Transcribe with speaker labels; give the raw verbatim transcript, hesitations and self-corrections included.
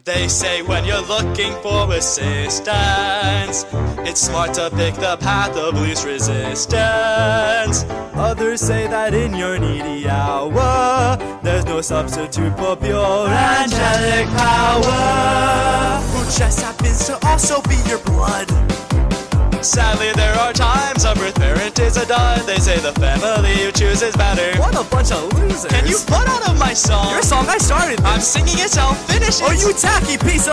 Speaker 1: They say when you're looking for assistance, it's smart to pick the path of least resistance. Others say that in your needy hour, there's no substitute for pure angelic power.
Speaker 2: Who just happens to also be your blood.
Speaker 1: Sadly, there are times a birth parent is a dud. They say the family you choose is better.
Speaker 2: What a bunch of losers.
Speaker 1: Can you butt out of my song?
Speaker 2: Your song I started this.
Speaker 1: I'm singing it, so I'll finish it.
Speaker 2: Oh, you tacky piece of